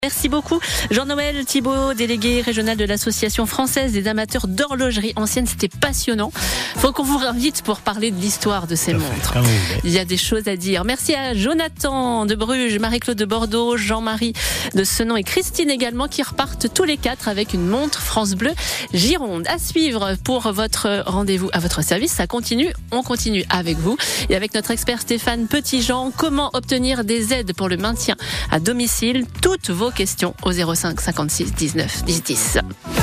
Merci beaucoup Jean-Noël Thibault, délégué régional de l'Association française des amateurs d'horlogerie ancienne. C'était passionnant. Faut qu'on vous réinvite pour parler de l'histoire de ces montres. Il y a des choses à dire. Merci à Jonathan de Bruges, Marie-Claude de Bordeaux, Jean-Marie de Senon et Christine également qui repartent tous les quatre avec une montre France Bleu Gironde. À suivre pour votre rendez-vous à votre service. Ça continue. On continue avec vous et avec notre expert Stéphane Petitjean. Comment obtenir des aides pour le maintien à domicile? Toutes vos questions au 05 56 19 10 10.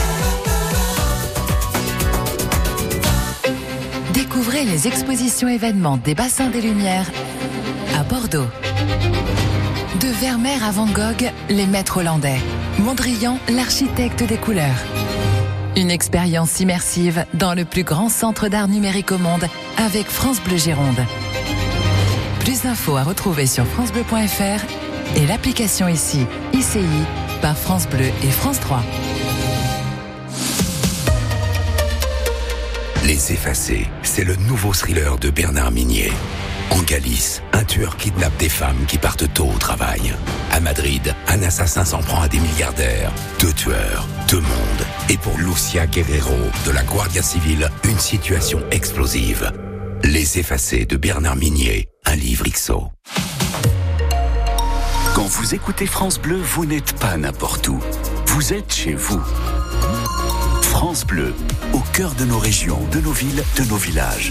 Découvrez les expositions événements des Bassins des Lumières à Bordeaux. De Vermeer à Van Gogh, les maîtres hollandais. Mondrian, l'architecte des couleurs. Une expérience immersive dans le plus grand centre d'art numérique au monde avec France Bleu Gironde. Plus d'infos à retrouver sur francebleu.fr et l'application ici, ICI, par France Bleu et France 3. Les Effacés, c'est le nouveau thriller de Bernard Minier. En Galice, un tueur kidnappe des femmes qui partent tôt au travail. À Madrid, un assassin s'en prend à des milliardaires. Deux tueurs, deux mondes. Et pour Lucia Guerrero, de la Guardia Civile, une situation explosive. Les Effacés de Bernard Minier, un livre XO. Quand vous écoutez France Bleu, vous n'êtes pas n'importe où. Vous êtes chez vous. France Bleu, au cœur de nos régions, de nos villes, de nos villages.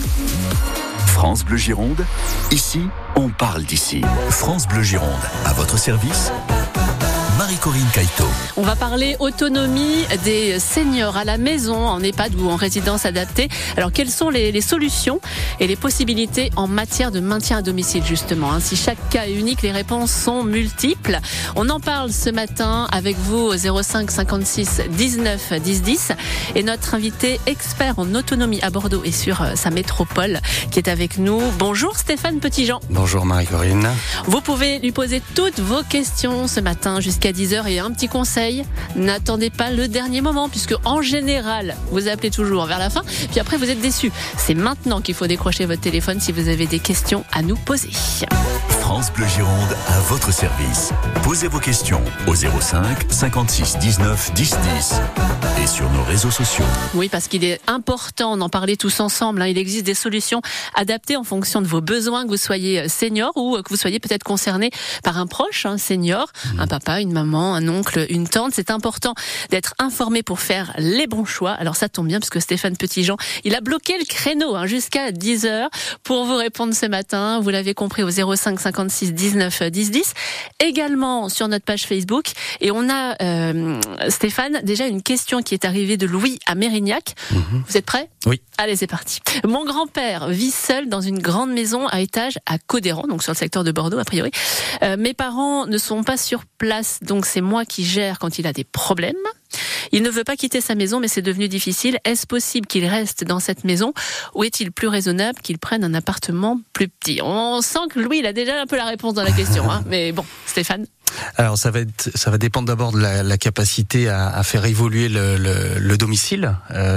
France Bleu Gironde, ici, on parle d'ici. France Bleu Gironde, à votre service, Marie-Corinne Caïto. On va parler autonomie des seniors à la maison, en EHPAD ou en résidence adaptée. Alors, quelles sont les solutions et les possibilités en matière de maintien à domicile, justement? Si chaque cas est unique, les réponses sont multiples. On en parle ce matin avec vous au 05 56 19 10 10. Et notre invité expert en autonomie à Bordeaux et sur sa métropole qui est avec nous. Bonjour Stéphane Petitjean. Bonjour Marie-Corinne. Vous pouvez lui poser toutes vos questions ce matin jusqu'à 10h et un petit conseil, n'attendez pas le dernier moment puisque en général vous appelez toujours vers la fin puis après vous êtes déçus. C'est maintenant qu'il faut décrocher votre téléphone si vous avez des questions à nous poser. France Bleu Gironde à votre service. Posez vos questions au 05 56 19 10 10 et sur nos réseaux sociaux. Oui, parce qu'il est important d'en parler tous ensemble. Il existe des solutions adaptées en fonction de vos besoins, que vous soyez senior ou que vous soyez peut-être concerné par un proche, senior, un papa, une maman, un oncle, une tante. C'est important d'être informé pour faire les bons choix. Alors ça tombe bien puisque Stéphane Petitjean, il a bloqué le créneau jusqu'à 10h pour vous répondre ce matin. Vous l'avez compris au 05 56 19 10 10. Également sur notre page Facebook. Et on a, Stéphane, déjà une question qui est arrivée de Louis à Mérignac. Vous êtes prêts? Oui. Allez, c'est parti. Mon grand-père vit seul dans une grande maison à étage à Codéran, donc sur le secteur de Bordeaux a priori. Mes parents ne sont pas sur place, donc c'est moi qui gère quand il a des problèmes. Il ne veut pas quitter sa maison, mais c'est devenu difficile. Est-ce possible qu'il reste dans cette maison ou est-il plus raisonnable qu'il prenne un appartement plus petit? On sent que Louis, il a déjà un peu la réponse dans la question, mais bon, Stéphane. Alors ça va dépendre d'abord de la capacité à faire évoluer le domicile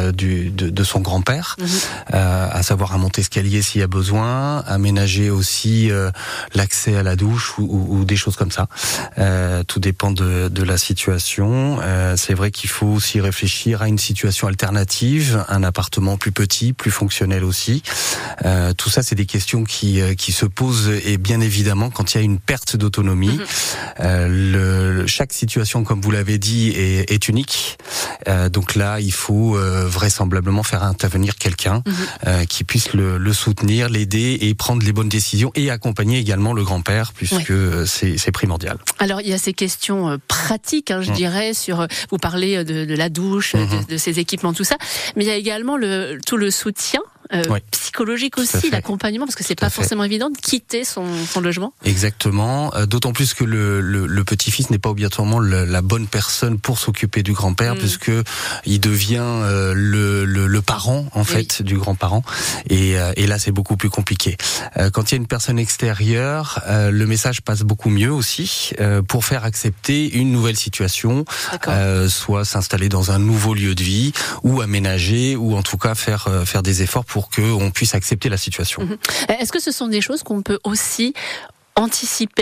de son grand-père, à savoir à monter escalier s'il y a besoin, aménager aussi l'accès à la douche ou des choses comme ça. Tout dépend de la situation. C'est vrai qu'il faut aussi réfléchir à une situation alternative, un appartement plus petit, plus fonctionnel aussi. Tout ça, c'est des questions qui se posent et bien évidemment quand il y a une perte d'autonomie. Chaque situation, comme vous l'avez dit, est unique. Donc là, il faut vraisemblablement faire intervenir quelqu'un qui puisse le soutenir, l'aider et prendre les bonnes décisions et accompagner également le grand-père puisque c'est primordial. Alors, il y a ces questions pratiques, je dirais, sur vous parlez de la douche, de ces équipements, tout ça, mais il y a également tout le soutien psychologique aussi, l'accompagnement, parce que c'est pas forcément évident de quitter son logement. Exactement, d'autant plus que le petit-fils n'est pas obligatoirement la bonne personne pour s'occuper du grand-père, puisque il devient le parent en fait du grand-parent, et là c'est beaucoup plus compliqué. Quand il y a une personne extérieure, le message passe beaucoup mieux aussi pour faire accepter une nouvelle situation, soit s'installer dans un nouveau lieu de vie, ou aménager, ou en tout cas faire des efforts pour qu'on puisse accepter la situation. Est-ce que ce sont des choses qu'on peut aussi anticiper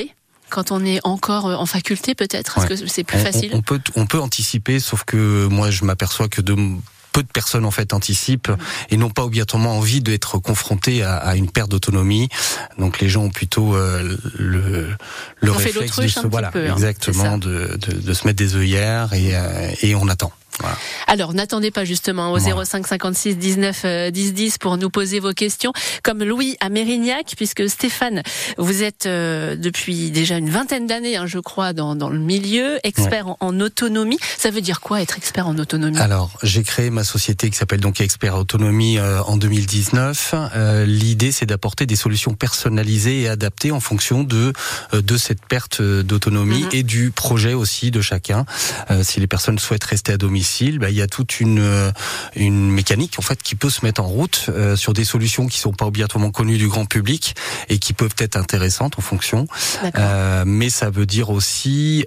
quand on est encore en faculté, peut-être? Est-ce que c'est plus facile? On peut anticiper, sauf que moi, je m'aperçois que peu de personnes en fait anticipent et n'ont pas obligatoirement envie d'être confrontés à une perte d'autonomie. Donc les gens ont plutôt le réflexe de se exactement de se mettre des œillères et on attend. Voilà. Alors, n'attendez pas justement au 05 56 19 10 10 pour nous poser vos questions, comme Louis à Mérignac, puisque Stéphane, vous êtes depuis déjà une vingtaine d'années, je crois, dans le milieu, expert en autonomie. Ça veut dire quoi, être expert en autonomie? Alors, j'ai créé ma société qui s'appelle donc Expert Autonomie en 2019. L'idée, c'est d'apporter des solutions personnalisées et adaptées en fonction de cette perte d'autonomie et du projet aussi de chacun. Si les personnes souhaitent rester à domicile, il y a toute une mécanique en fait qui peut se mettre en route sur des solutions qui sont pas obligatoirement connues du grand public et qui peuvent être intéressantes en fonction. Mais ça veut dire aussi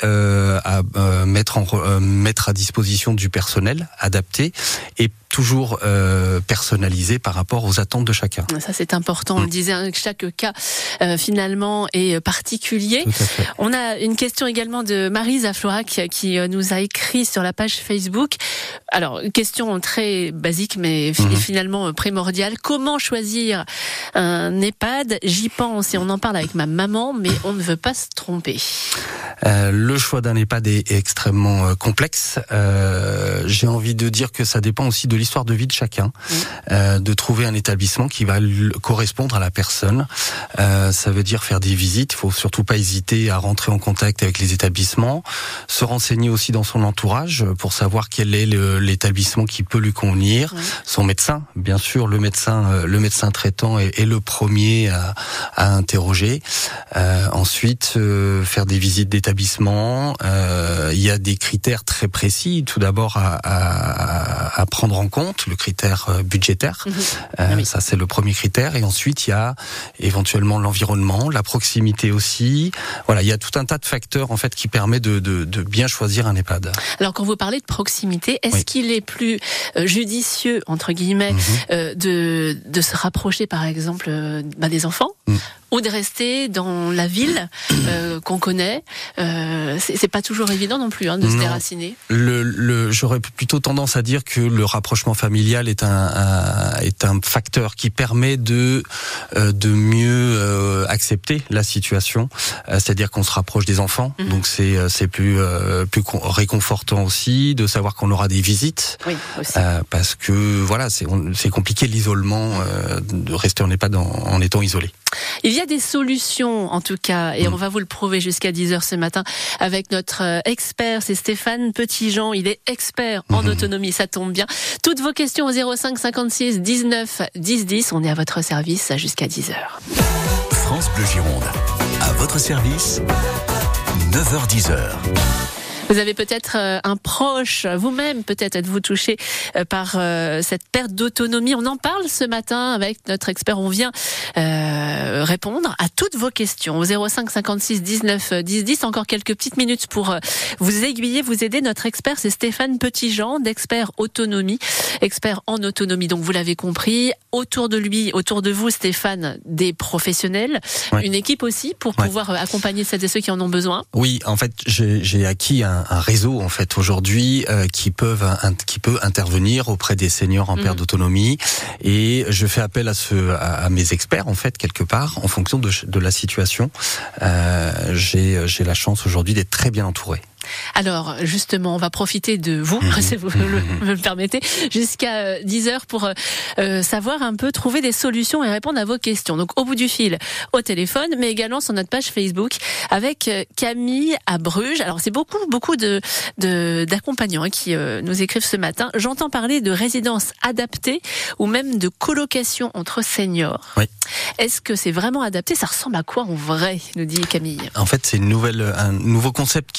mettre à disposition du personnel adapté et toujours personnalisé par rapport aux attentes de chacun. Ça c'est important. On le disait, chaque cas finalement est particulier. On a une question également de Maryse à Florac qui nous a écrit sur la page Facebook. Alors, question très basique mais finalement primordiale. Comment choisir un EHPAD? J'y pense et on en parle avec ma maman, mais on ne veut pas se tromper. Le choix d'un EHPAD est extrêmement complexe. J'ai envie de dire que ça dépend aussi de l'histoire de vie de chacun, de trouver un établissement qui va correspondre à la personne. Ça veut dire faire des visites. Il faut surtout pas hésiter à rentrer en contact avec les établissements, se renseigner aussi dans son entourage pour savoir quel est l'établissement qui peut lui convenir. Son médecin, bien sûr, le médecin traitant est le premier à interroger. Ensuite, faire des visites d'établissement. Il y a des critères très précis. Tout d'abord à prendre en compte, le critère budgétaire. Ça, c'est le premier critère. Et ensuite, il y a éventuellement l'environnement, la proximité aussi. Voilà, il y a tout un tas de facteurs en fait qui permettent de bien choisir un EHPAD. Alors, quand vous parlez de proximité, est-ce qu'il est plus judicieux entre guillemets de se rapprocher, par exemple, des enfants? Ou de rester dans la ville qu'on connaît? C'est pas toujours évident non plus de se déraciner. J'aurais plutôt tendance à dire que le rapprochement familial est un facteur qui permet de mieux accepter la situation. C'est-à-dire qu'on se rapproche des enfants, donc c'est plus réconfortant aussi de savoir qu'on aura des visites. Oui, aussi. Parce que voilà, c'est compliqué l'isolement, de rester en EHPAD en étant isolé. Il y a des solutions en tout cas et on va vous le prouver jusqu'à 10h ce matin avec notre expert, c'est Stéphane Petitjean, il est expert en autonomie, ça tombe bien. Toutes vos questions au 05 56 19 10 10, on est à votre service jusqu'à 10h. France Bleu Gironde, à votre service, 9h-10h. Vous avez peut-être un proche, vous-même peut-être êtes-vous touché par cette perte d'autonomie. On en parle ce matin avec notre expert. On vient répondre à toutes vos questions au 05 56 19 10 10. Encore quelques petites minutes pour vous aiguiller, vous aider. Notre expert, c'est Stéphane Petitjean, d'Expert Autonomie, expert en autonomie. Donc vous l'avez compris, autour de lui, autour de vous, Stéphane, des professionnels, une équipe aussi pour pouvoir accompagner celles et ceux qui en ont besoin. Oui, en fait, j'ai acquis un réseau en fait aujourd'hui qui peut intervenir auprès des seniors en perte d'autonomie et je fais appel à mes experts en fait quelque part en fonction de la situation. J'ai la chance aujourd'hui d'être très bien entouré. Alors justement, on va profiter de vous, si vous me le permettez, jusqu'à 10h pour savoir un peu, trouver des solutions et répondre à vos questions. Donc au bout du fil, au téléphone, mais également sur notre page Facebook avec Camille à Bruges. Alors c'est beaucoup d'accompagnants qui nous écrivent ce matin. J'entends parler de résidences adaptées ou même de colocation entre seniors. Oui. Est-ce que c'est vraiment adapté? Ça ressemble à quoi en vrai, nous dit Camille? En fait, c'est un nouveau concept qui commence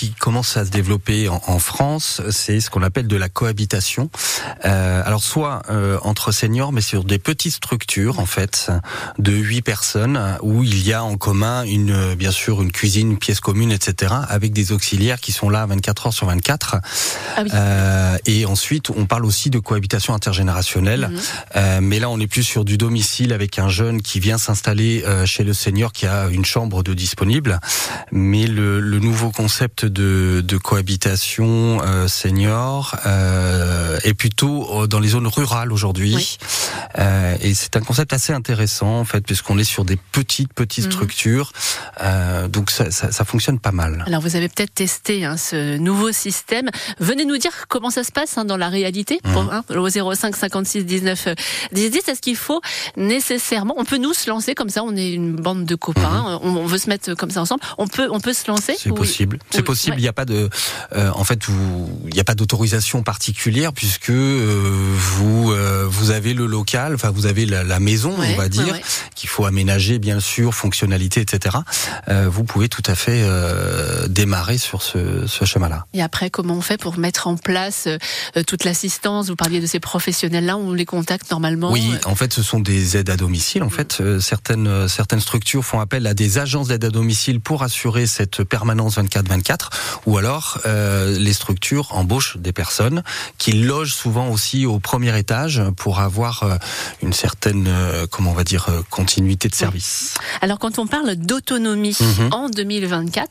commence à se développer en France, c'est ce qu'on appelle de la cohabitation. Alors soit entre seniors, mais sur des petites structures en fait, de 8 personnes, où il y a en commun bien sûr une cuisine, une pièce commune, etc., avec des auxiliaires qui sont là 24 heures sur 24. Ah oui. Et ensuite, on parle aussi de cohabitation intergénérationnelle, mais là on est plus sur du domicile avec un jeune qui vient s'installer chez le senior qui a une chambre de disponible. Mais le nouveau concept de cohabitation senior est plutôt dans les zones rurales aujourd'hui. Oui. Et c'est un concept assez intéressant en fait, puisqu'on est sur des petites structures. Donc ça fonctionne pas mal. Alors vous avez peut-être testé ce nouveau système. Venez nous dire comment ça se passe dans la réalité. Au 05 56 19 10 10. Est-ce qu'il faut nécessairement, on peut nous se lancer comme ça, on est une bande de copains, on veut se mettre comme ça ensemble, on peut se lancer? C'est possible. C'est possible. Il n'y a pas de, en fait, il n'y a pas d'autorisation particulière puisque vous avez le local, enfin vous avez la maison, on va dire, qu'il faut aménager bien sûr, fonctionnalité, etc. Vous pouvez tout à fait démarrer sur ce schéma-là. Et après, comment on fait pour mettre en place toute l'assistance? Vous parliez de ces professionnels-là, on les contacte normalement? Oui, en fait, ce sont des aides à domicile. En fait, certaines structures font appel à des agences d'aide à domicile pour assurer cette permanence 24/24, ou alors les structures embauchent des personnes qui logent souvent aussi au premier étage pour avoir une certaine, comment on va dire, continuité de service. Alors, quand on parle d'autonomie en 2024,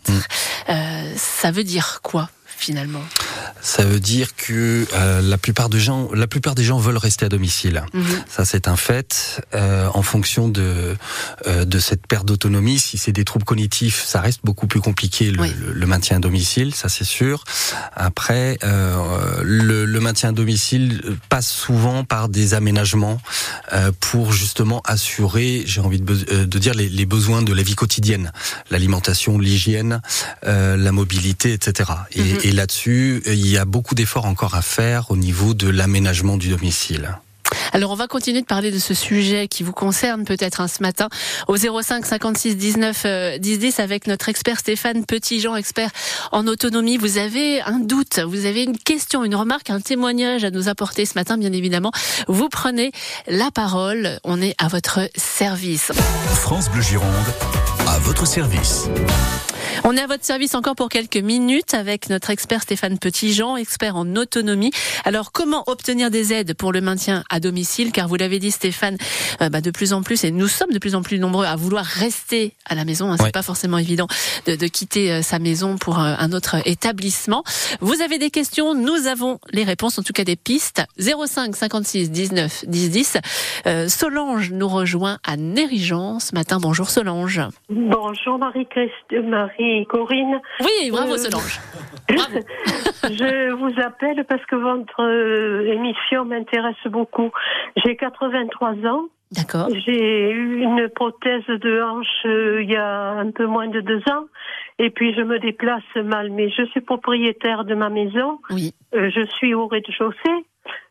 ça veut dire quoi finalement? Ça veut dire que la plupart des gens veulent rester à domicile. Ça, c'est un fait. En fonction de cette perte d'autonomie, si c'est des troubles cognitifs, ça reste beaucoup plus compliqué le maintien à domicile, ça c'est sûr. Après, le maintien à domicile passe souvent par des aménagements pour justement assurer, j'ai envie de dire, les besoins de la vie quotidienne, l'alimentation, l'hygiène, la mobilité, etc. Et là-dessus, il y a beaucoup d'efforts encore à faire au niveau de l'aménagement du domicile. Alors on va continuer de parler de ce sujet qui vous concerne peut-être ce matin au 05 56 19 10 10 avec notre expert Stéphane Petitjean, expert en autonomie. Vous avez un doute, vous avez une question, une remarque, un témoignage à nous apporter ce matin, bien évidemment. Vous prenez la parole, on est à votre service. France Bleu Gironde, à votre service. On est à votre service encore pour quelques minutes avec notre expert Stéphane Petitjean, expert en autonomie. Alors, comment obtenir des aides pour le maintien à domicile? Car vous l'avez dit, Stéphane, de plus en plus, et nous sommes de plus en plus nombreux à vouloir rester à la maison. C'est pas forcément évident de quitter sa maison pour un autre établissement. Vous avez des questions, nous avons les réponses, en tout cas des pistes. 05 56 19 10 10. Solange nous rejoint à Nérigeant ce matin. Bonjour Solange. Bonjour Marie-Corinne. Oui, bravo Solange. Bravo. Je vous appelle parce que votre émission m'intéresse beaucoup. J'ai 83 ans. D'accord. J'ai eu une prothèse de hanche il y a un peu moins de 2 ans. Et puis je me déplace mal. Mais je suis propriétaire de ma maison. Oui. Je suis au rez-de-chaussée.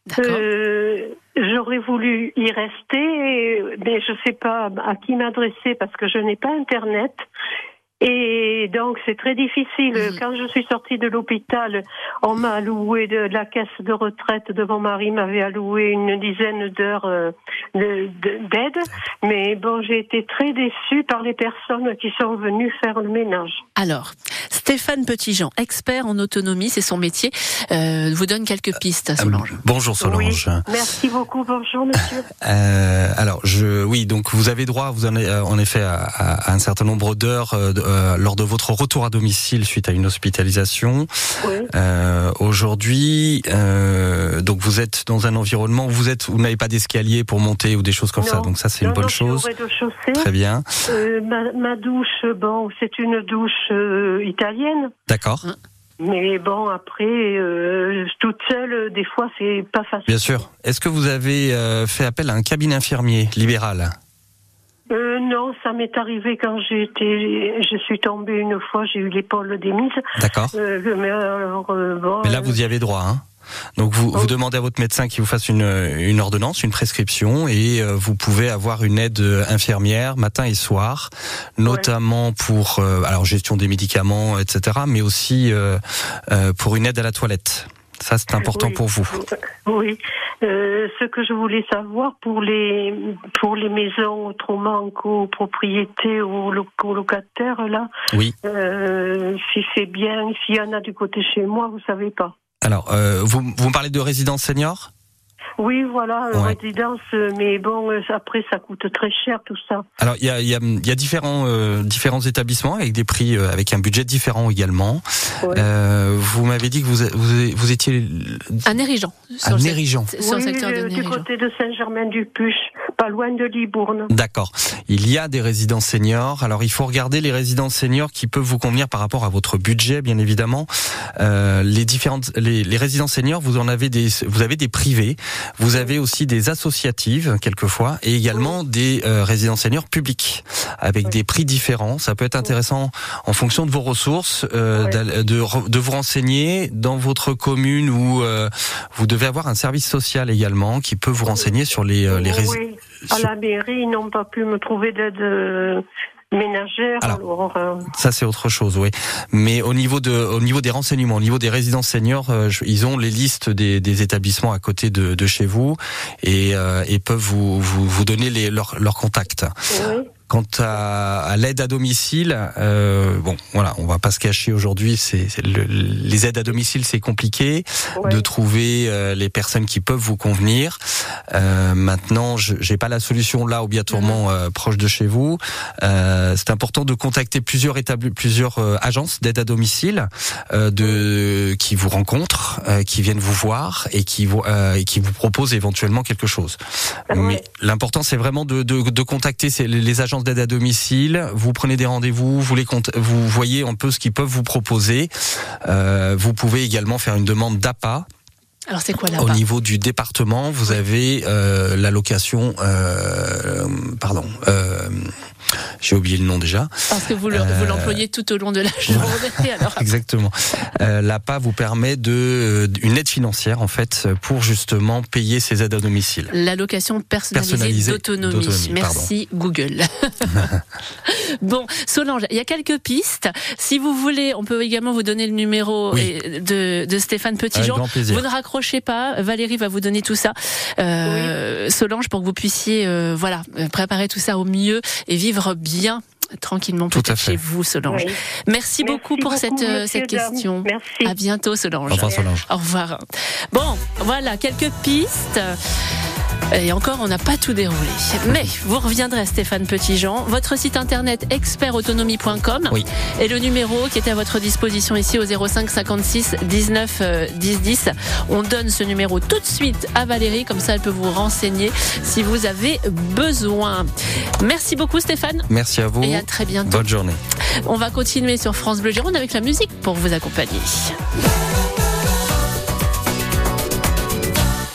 J'aurais voulu y rester, mais je ne sais pas à qui m'adresser parce que je n'ai pas Internet. Et donc c'est très difficile. Quand je suis sortie de l'hôpital, on m'a alloué de la caisse de retraite de mon mari m'avait alloué une dizaine d'heures d'aide. Mais bon, j'ai été très déçue par les personnes qui sont venues faire le ménage. Alors, Stéphane Petitjean, expert en autonomie, c'est son métier, vous donne quelques pistes, Solange. Bonjour Solange. Oui, merci beaucoup, bonjour monsieur. Alors, donc vous avez droit, vous en avez, en effet, à un certain nombre d'heures lors de votre retour à domicile suite à une hospitalisation. Oui. Aujourd'hui, donc vous êtes dans un environnement où vous n'avez pas d'escalier pour monter ou des choses comme ça, donc ça c'est une bonne chose. Je suis au rez-de-chaussée. Très bien. Ma douche, c'est une douche italienne. D'accord. Mais bon, après, toute seule, des fois, c'est pas facile. Bien sûr. Est-ce que vous avez fait appel à un cabinet infirmier libéral ? Non, ça m'est arrivé quand je suis tombée une fois, j'ai eu l'épaule démise. D'accord. Mais là, vous y avez droit, hein ? Donc vous demandez à votre médecin qu'il vous fasse une ordonnance, une prescription, et vous pouvez avoir une aide infirmière matin et soir, notamment pour gestion des médicaments, etc., mais aussi pour une aide à la toilette. Ça, c'est important pour vous. Oui. Ce que je voulais savoir pour les maisons autrement copropriétés ou colocataires, là, oui. Si c'est bien, s'il y en a du côté chez moi, vous savez pas. Alors, vous me parlez de résidence senior ? Oui, voilà, résidence, mais bon, après, ça coûte très cher, tout ça. Alors, il y a différents établissements avec des prix, avec un budget différent également. Ouais. Vous m'avez dit que vous étiez à Nérigeant. À Nérigeant. Sur le secteur de Nérigeant. Du côté de Saint-Germain-du-Puch, pas loin de Libourne. D'accord. Il y a des résidences seniors. Alors, il faut regarder les résidences seniors qui peuvent vous convenir par rapport à votre budget, bien évidemment. Les résidences seniors, vous avez des privés. Vous avez aussi des associatives, quelquefois, et également des résidences seniors publiques, avec des prix différents. Ça peut être intéressant en fonction de vos ressources, de vous renseigner dans votre commune où vous devez avoir un service social également qui peut vous renseigner sur les résidences. Oui, à la mairie, ils n'ont pas pu me trouver d'aide ménagère. Alors, ça c'est autre chose, oui. Mais au niveau des renseignements, au niveau des résidences seniors, ils ont les listes des établissements à côté de chez vous et peuvent vous donner leurs contacts. Oui. Quant à l'aide à domicile, on va pas se cacher aujourd'hui, les aides à domicile, c'est compliqué de trouver les personnes qui peuvent vous convenir. Maintenant, j'ai pas la solution là obligatoirement proche de chez vous. C'est important de contacter plusieurs agences d'aide à domicile qui vous rencontrent, qui viennent vous voir et qui vous proposent éventuellement quelque chose. Mais l'important, c'est vraiment de contacter les agences d'aide à domicile. Vous prenez des rendez-vous, vous voyez un peu ce qu'ils peuvent vous proposer. Vous pouvez également faire une demande d'APA. Alors c'est quoi l'APA ? Au niveau du département, vous avez l'allocation. J'ai oublié le nom déjà. Parce que vous l'employez tout au long de la journée. Alors. Exactement. L'APA vous permet une aide financière en fait pour justement payer ces aides à domicile. L'allocation personnalisée d'autonomie. Merci Google. Bon, Solange, il y a quelques pistes. Si vous voulez, on peut également vous donner le numéro de Stéphane Petitjean. Avec grand plaisir. Vous ne raccrochez pas. Valérie va vous donner tout ça. Solange, pour que vous puissiez préparer tout ça au mieux et vivre bien tranquillement peut-être chez vous, Solange. Oui. Merci beaucoup pour cette question. Merci. À bientôt, Solange. Au revoir, Solange. Au revoir. Bon, voilà, quelques pistes. Et encore, on n'a pas tout déroulé. Mais vous reviendrez, Stéphane Petitjean. Votre site internet expertautonomie.com et le numéro qui est à votre disposition ici au 05 56 19 10 10. On donne ce numéro tout de suite à Valérie, comme ça elle peut vous renseigner si vous avez besoin. Merci beaucoup, Stéphane. Merci à vous. Et à très bientôt. Bonne journée. On va continuer sur France Bleu Gironde avec la musique pour vous accompagner.